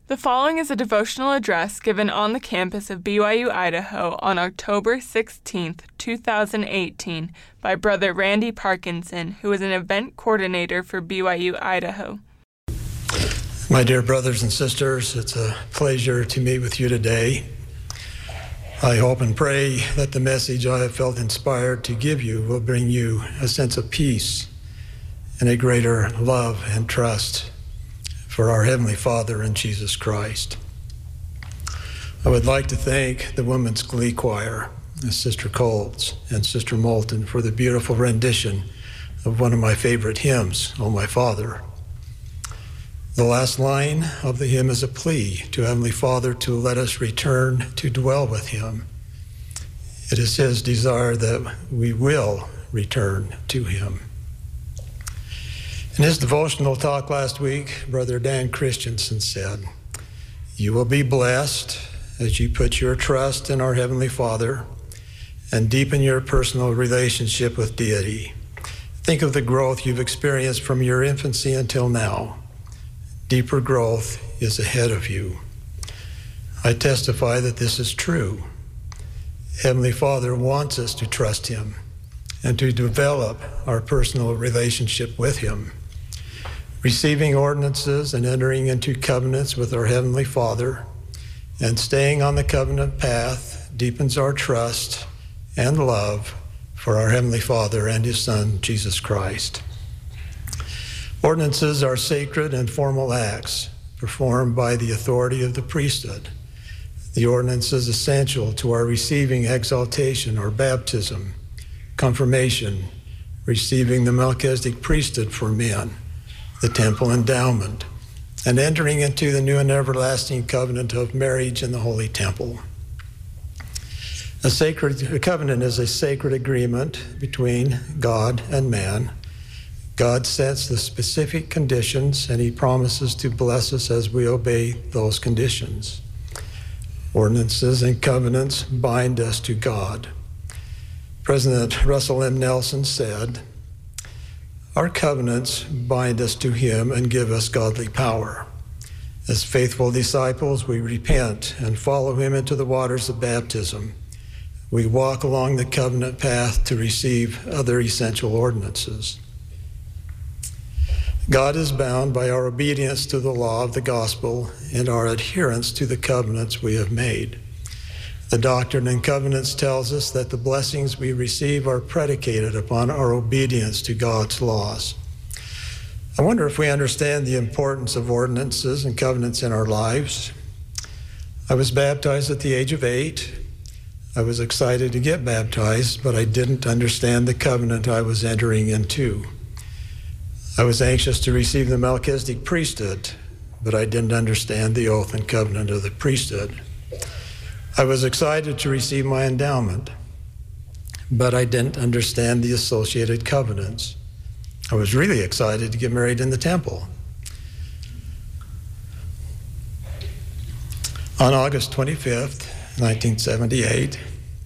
The following is a devotional address given on the campus of BYU Idaho on October 16, 2018 by Brother Randy Parkinson, who is an event coordinator for BYU Idaho. My dear brothers and sisters, it's a pleasure to meet with you today. I hope and pray that the message I have felt inspired to give you will bring you a sense of peace and a greater love and trust for our Heavenly Father and Jesus Christ. I would like to thank the Women's Glee Choir, Sister Colts and Sister Moulton, for the beautiful rendition of one of my favorite hymns, O My Father. The last line of the hymn is a plea to Heavenly Father to let us return to dwell with Him. It is His desire that we will return to Him. In his devotional talk last week, Brother Dan Christensen said, "You will be blessed as you put your trust in our Heavenly Father and deepen your personal relationship with deity. Think of the growth you've experienced from your infancy until now. Deeper growth is ahead of you." I testify that this is true. Heavenly Father wants us to trust Him and to develop our personal relationship with Him. Receiving ordinances and entering into covenants with our Heavenly Father and staying on the covenant path deepens our trust and love for our Heavenly Father and His Son, Jesus Christ. Ordinances are sacred and formal acts performed by the authority of the priesthood. The ordinance is essential to our receiving exaltation or baptism, confirmation, receiving the Melchizedek priesthood for men, the temple endowment, and entering into the new and everlasting covenant of marriage in the holy temple. A covenant is a sacred agreement between God and man. God sets the specific conditions, and He promises to bless us as we obey those conditions. Ordinances and covenants bind us to God. President Russell M. Nelson said, "Our covenants bind us to Him and give us godly power. As faithful disciples, we repent and follow Him into the waters of baptism. We walk along the covenant path to receive other essential ordinances." God is bound by our obedience to the law of the gospel and our adherence to the covenants we have made. The Doctrine and Covenants tells us that the blessings we receive are predicated upon our obedience to God's laws. I wonder if we understand the importance of ordinances and covenants in our lives. I was baptized at the age of 8. I was excited to get baptized, but I didn't understand the covenant I was entering into. I was anxious to receive the Melchizedek priesthood, but I didn't understand the oath and covenant of the priesthood. I was excited to receive my endowment, but I didn't understand the associated covenants. I was really excited to get married in the temple. On August 25th, 1978,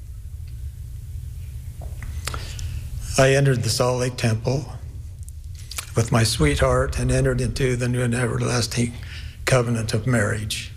I entered the Salt Lake Temple with my sweetheart and entered into the new and everlasting covenant of marriage.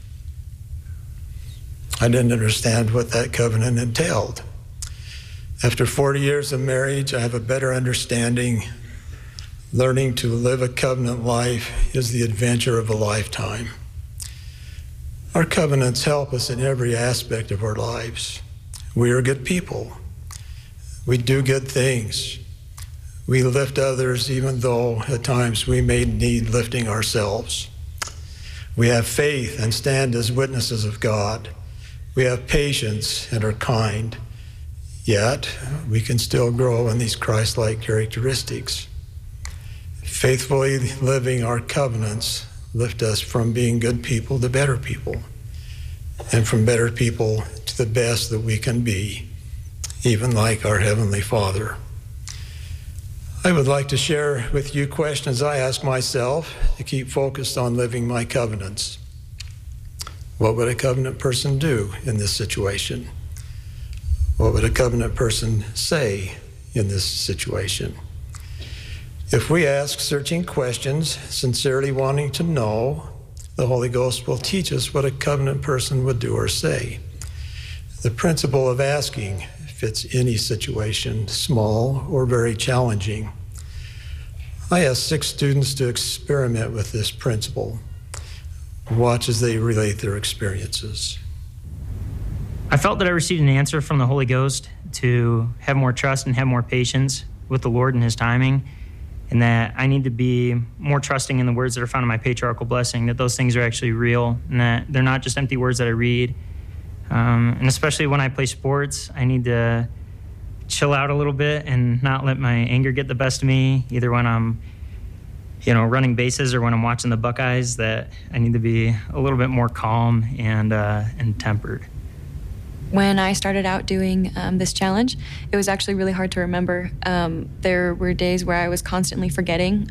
I didn't understand what that covenant entailed. After 40 years of marriage, I have a better understanding. Learning to live a covenant life is the adventure of a lifetime. Our covenants help us in every aspect of our lives. We are good people. We do good things. We lift others even though at times we may need lifting ourselves. We have faith and stand as witnesses of God. We have patience and are kind. Yet we can still grow in these Christ-like characteristics. Faithfully living our covenants lift us from being good people to better people, and from better people to the best that we can be, even like our Heavenly Father. I would like to share with you questions I ask myself to keep focused on living my covenants. What would a covenant person do in this situation? What would a covenant person say in this situation? If we ask searching questions, sincerely wanting to know, the Holy Ghost will teach us what a covenant person would do or say. The principle of asking fits any situation, small or very challenging. I asked 6 students to experiment with this principle. Watch as they relate their experiences. I felt that I received an answer from the Holy Ghost to have more trust and have more patience with the Lord and His timing, and that I need to be more trusting in the words that are found in my patriarchal blessing, that those things are actually real and that they're not just empty words that I read. And especially when I play sports, I need to chill out a little bit and not let my anger get the best of me, either when I'm running bases or when I'm watching the Buckeyes, that I need to be a little bit more calm and tempered. When I started out doing this challenge, it was actually really hard to remember. There were days where I was constantly forgetting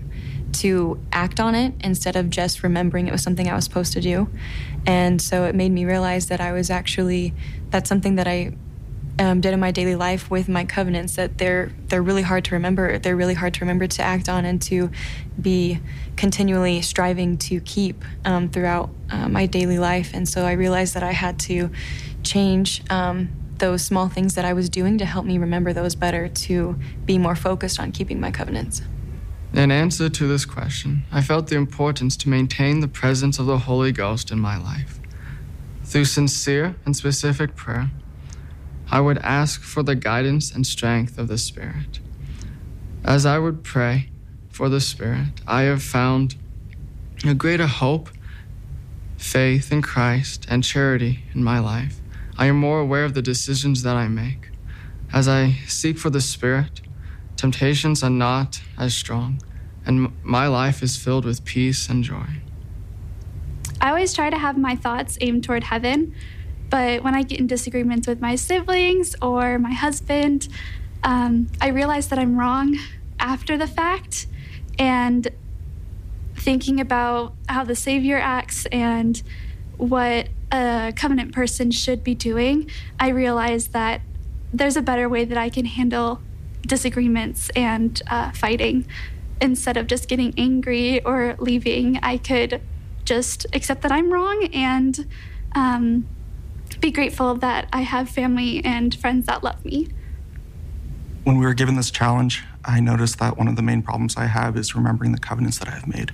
to act on it instead of just remembering it was something I was supposed to do. And so it made me realize that that's something that I did in my daily life with my covenants, that they're really hard to remember. They're really hard to remember to act on and to be continually striving to keep throughout my daily life. And so I realized that I had to change those small things that I was doing to help me remember those better, to be more focused on keeping my covenants. In answer to this question, I felt the importance to maintain the presence of the Holy Ghost in my life. Through sincere and specific prayer, I would ask for the guidance and strength of the Spirit. As I would pray for the Spirit, I have found a greater hope, faith in Christ, and charity in my life. I am more aware of the decisions that I make. As I seek for the Spirit, temptations are not as strong, and my life is filled with peace and joy. I always try to have my thoughts aimed toward heaven, but when I get in disagreements with my siblings or my husband, I realize that I'm wrong after the fact, and thinking about how the Savior acts and what a covenant person should be doing, I realize that there's a better way that I can handle disagreements and fighting. Instead of just getting angry or leaving, I could just accept that I'm wrong and be grateful that I have family and friends that love me. When we were given this challenge, I noticed that one of the main problems I have is remembering the covenants that I have made.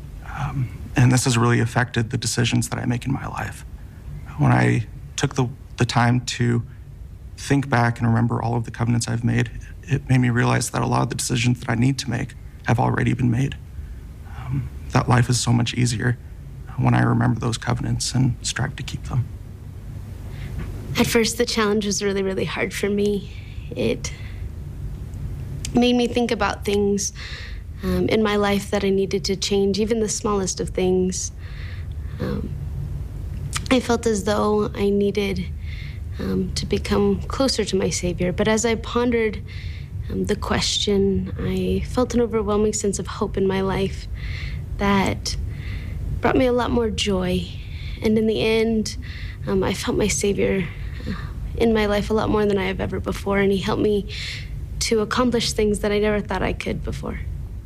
And this has really affected the decisions that I make in my life. When I took the time to think back and remember all of the covenants I've made, it made me realize that a lot of the decisions that I need to make have already been made. That life is so much easier when I remember those covenants and strive to keep them. At first, the challenge was really, really hard for me. It made me think about things in my life that I needed to change, even the smallest of things. I felt as though I needed to become closer to my Savior. But as I pondered the question, I felt an overwhelming sense of hope in my life that brought me a lot more joy. And in the end, I felt my Savior in my life a lot more than I have ever before, and He helped me to accomplish things that I never thought I could before.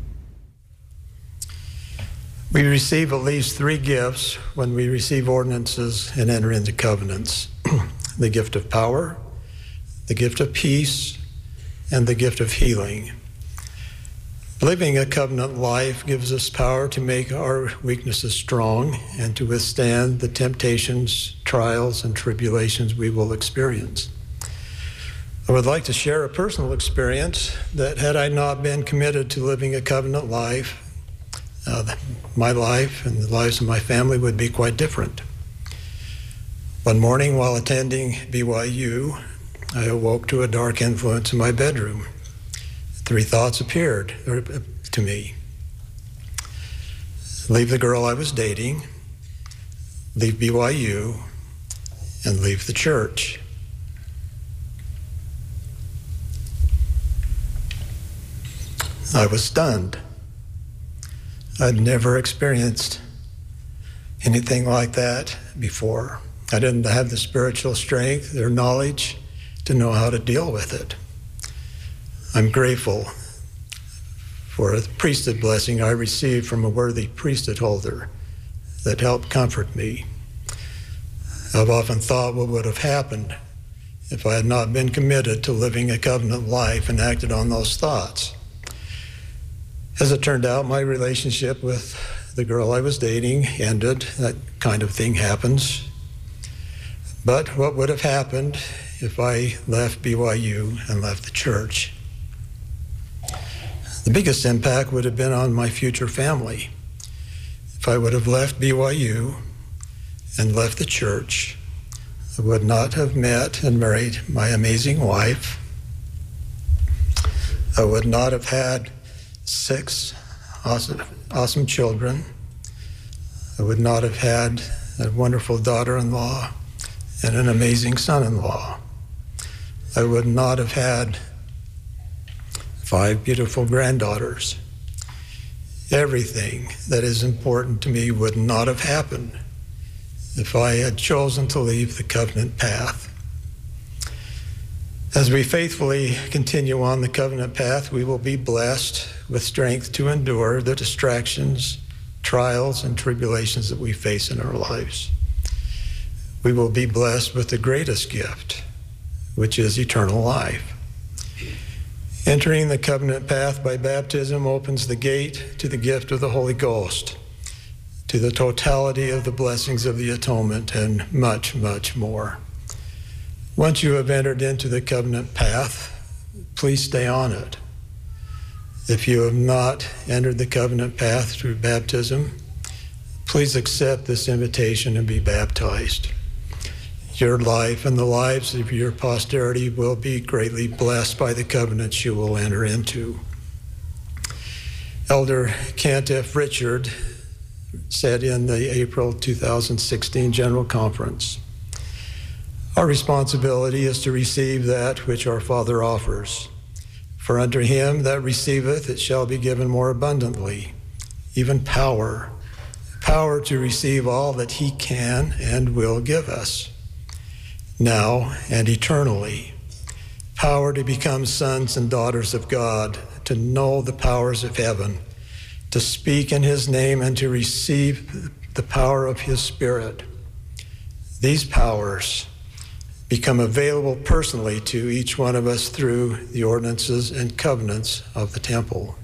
We receive at least 3 gifts when we receive ordinances and enter into covenants. The gift of power, the gift of peace, and the gift of healing. Living a covenant life gives us power to make our weaknesses strong and to withstand the temptations, trials, and tribulations we will experience. I would like to share a personal experience that had I not been committed to living a covenant life, my life and the lives of my family would be quite different. One morning while attending BYU, I awoke to a dark influence in my bedroom. 3 thoughts appeared to me. Leave the girl I was dating, leave BYU, and leave the church. I was stunned. I'd never experienced anything like that before. I didn't have the spiritual strength or knowledge to know how to deal with it. I'm grateful for the priesthood blessing I received from a worthy priesthood holder that help comfort me. I've often thought what would have happened if I had not been committed to living a covenant life and acted on those thoughts. As it turned out, my relationship with the girl I was dating ended. That kind of thing happens. But what would have happened if I left BYU and left the church? The biggest impact would have been on my future family. If I would have left BYU and left the church, I would not have met and married my amazing wife. I would not have had 6 awesome children. I would not have had a wonderful daughter-in-law and an amazing son-in-law. I would not have had 5 beautiful granddaughters. Everything that is important to me would not have happened if I had chosen to leave the covenant path. As we faithfully continue on the covenant path, we will be blessed with strength to endure the distractions, trials, and tribulations that we face in our lives. We will be blessed with the greatest gift, which is eternal life. Entering the covenant path by baptism opens the gate to the gift of the Holy Ghost, to the totality of the blessings of the atonement, and much, much more. Once you have entered into the covenant path, please stay on it. If you have not entered the covenant path through baptism, please accept this invitation and be baptized. Your life and the lives of your posterity will be greatly blessed by the covenants you will enter into. Elder Kent F. Richard said in the April 2016 General Conference, "Our responsibility is to receive that which our Father offers. For unto him that receiveth it shall be given more abundantly, even power to receive all that he can and will give us, now and eternally. Power to become sons and daughters of God, to know the powers of heaven, to speak in his name and to receive the power of his Spirit. These powers become available personally to each one of us through the ordinances and covenants of the temple."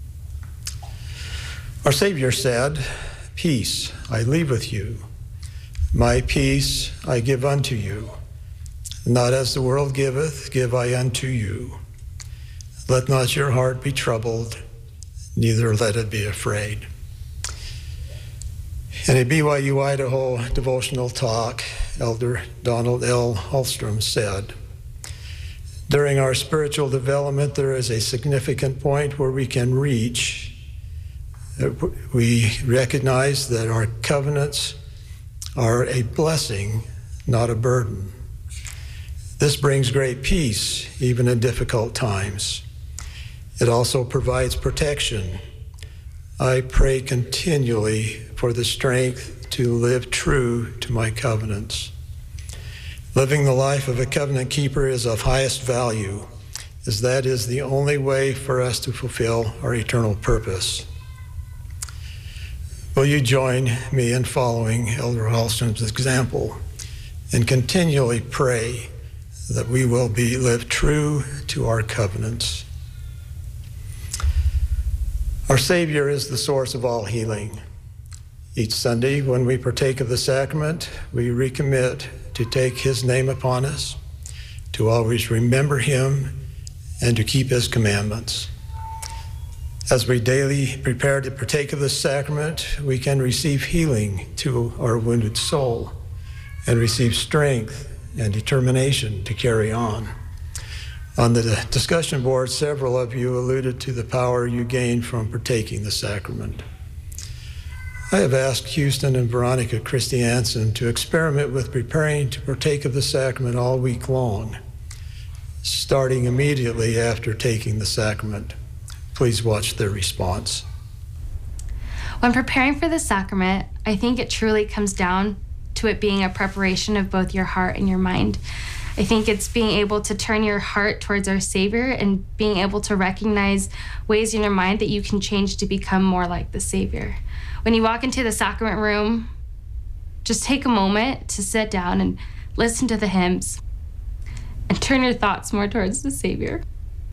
Our Savior said, "Peace I leave with you. My peace I give unto you. Not as the world giveth, give I unto you. Let not your heart be troubled, neither let it be afraid." In a BYU Idaho devotional talk, Elder Donald L. Hallstrom said, "During our spiritual development, there is a significant point where we can reach. We recognize that our covenants are a blessing, not a burden. This brings great peace, even in difficult times. It also provides protection. I pray continually for the strength to live true to my covenants. Living the life of a covenant keeper is of highest value, as that is the only way for us to fulfill our eternal purpose." Will you join me in following Elder Hallstrom's example and continually pray that we will live true to our covenants? Our Savior is the source of all healing. Each Sunday, when we partake of the sacrament, we recommit to take his name upon us, to always remember him, and to keep his commandments. As we daily prepare to partake of the sacrament, we can receive healing to our wounded soul and receive strength and determination to carry on. On the discussion board, several of you alluded to the power you gain from partaking the sacrament. I have asked Houston and Veronica Christiansen to experiment with preparing to partake of the sacrament all week long, starting immediately after taking the sacrament. Please watch their response. When preparing for the sacrament, I think it truly comes down to it being a preparation of both your heart and your mind. I think it's being able to turn your heart towards our Savior and being able to recognize ways in your mind that you can change to become more like the Savior. When you walk into the sacrament room, just take a moment to sit down and listen to the hymns and turn your thoughts more towards the Savior.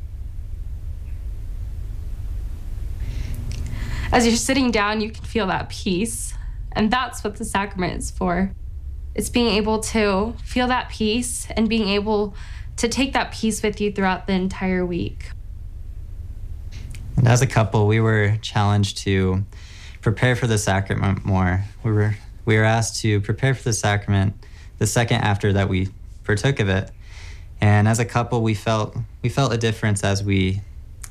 As you're sitting down, you can feel that peace, and that's what the sacrament is for. It's being able to feel that peace and being able to take that peace with you throughout the entire week. And as a couple, we were challenged to prepare for the sacrament more. We were asked to prepare for the sacrament the second after that we partook of it. And as a couple, we felt a difference as we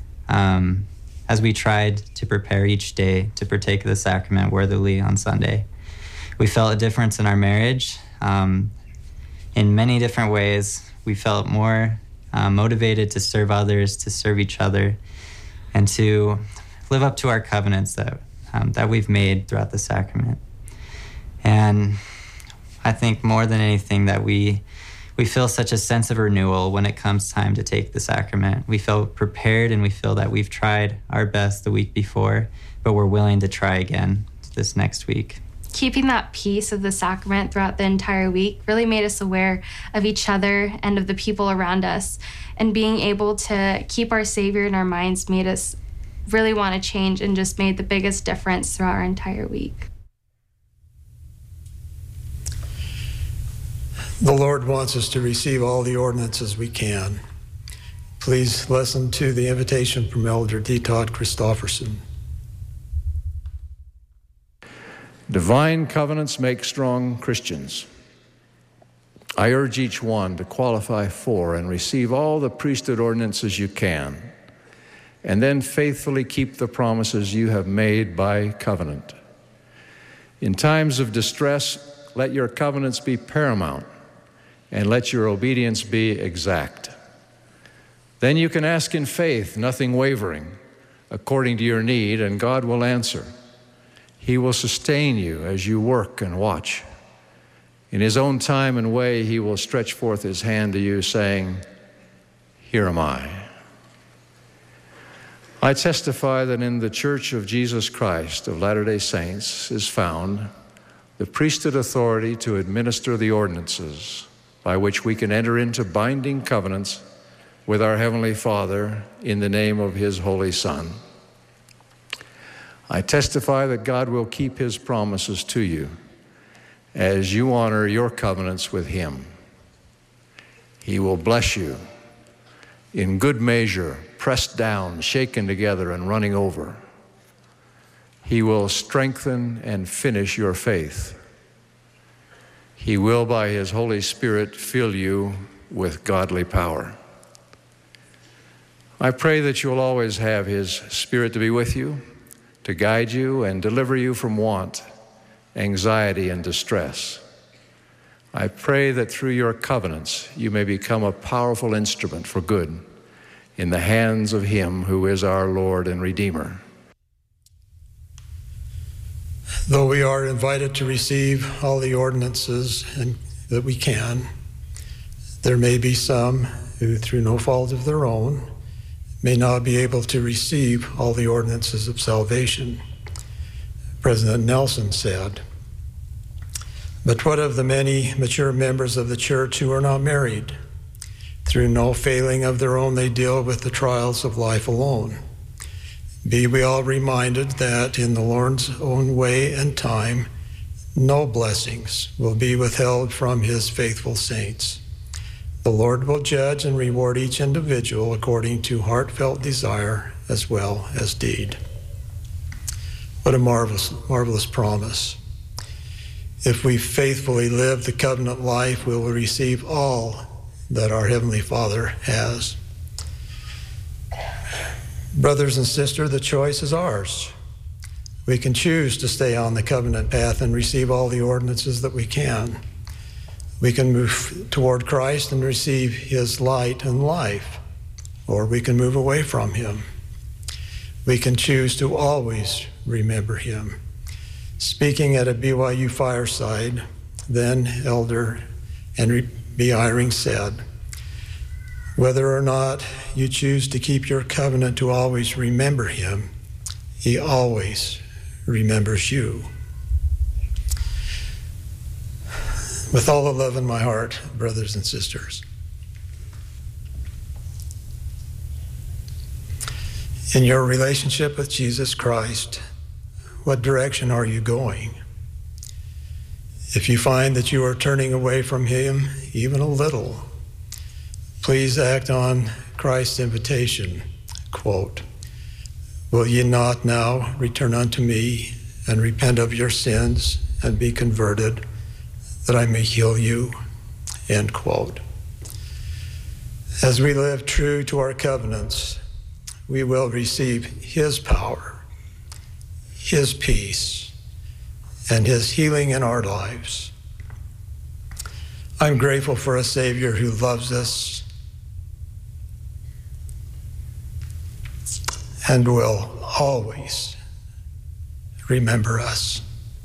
tried to prepare each day to partake of the sacrament worthily on Sunday. We felt a difference in our marriage in many different ways. We felt more motivated to serve others, to serve each other, and to live up to our covenants that we've made throughout the sacrament. And I think more than anything that we feel such a sense of renewal when it comes time to take the sacrament. We feel prepared, and we feel that we've tried our best the week before, but we're willing to try again this next week. Keeping that peace of the sacrament throughout the entire week really made us aware of each other and of the people around us. And being able to keep our Savior in our minds made us really want to change and just made the biggest difference throughout our entire week. The Lord wants us to receive all the ordinances we can. Please listen to the invitation from Elder D. Todd Christofferson. Divine covenants make strong Christians. I urge each one to qualify for and receive all the priesthood ordinances you can, and then faithfully keep the promises you have made by covenant. In times of distress, let your covenants be paramount, and let your obedience be exact. Then you can ask in faith, nothing wavering, according to your need, and God will answer. He will sustain you as you work and watch. In His own time and way, He will stretch forth His hand to you, saying, "Here am I." I testify that in the Church of Jesus Christ of Latter-day Saints is found the priesthood authority to administer the ordinances by which we can enter into binding covenants with our Heavenly Father in the name of His Holy Son. I testify that God will keep His promises to you as you honor your covenants with Him. He will bless you in good measure, pressed down, shaken together, and running over. He will strengthen and finish your faith. He will, by His Holy Spirit, fill you with godly power. I pray that you'll always have His Spirit to be with you, to guide you and deliver you from want, anxiety, and distress. I pray that through your covenants you may become a powerful instrument for good in the hands of Him who is our Lord and Redeemer. Though we are invited to receive all the ordinances that we can, there may be some who, through no fault of their own, may not be able to receive all the ordinances of salvation. President Nelson said, "But what of the many mature members of the church who are not married? Through no failing of their own, they deal with the trials of life alone. Be we all reminded that in the Lord's own way and time, no blessings will be withheld from His faithful saints. The Lord will judge and reward each individual according to heartfelt desire as well as deed." What a marvelous promise. If we faithfully live the covenant life, we will receive all that our Heavenly Father has. Brothers and sisters, the choice is ours. We can choose to stay on the covenant path and receive all the ordinances that we can. We can move toward Christ and receive His light and life, or we can move away from Him. We can choose to always remember Him. Speaking at a BYU fireside, then Elder Henry B. Eyring said, "Whether or not you choose to keep your covenant to always remember him, he always remembers you." With all the love in my heart, brothers and sisters, in your relationship with Jesus Christ, what direction are you going? If you find that you are turning away from him even a little, please act on Christ's invitation, quote, "Will ye not now return unto me and repent of your sins and be converted, that I may heal you," end quote. As we live true to our covenants, we will receive his power, his peace, and his healing in our lives. I'm grateful for a Savior who loves us and will always remember us.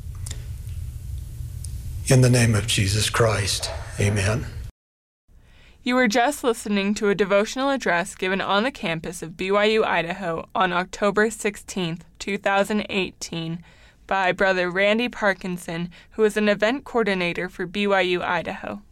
In the name of Jesus Christ, amen. You were just listening to a devotional address given on the campus of BYU Idaho on October 16th, 2018 by Brother Randy Parkinson, who is an event coordinator for BYU Idaho.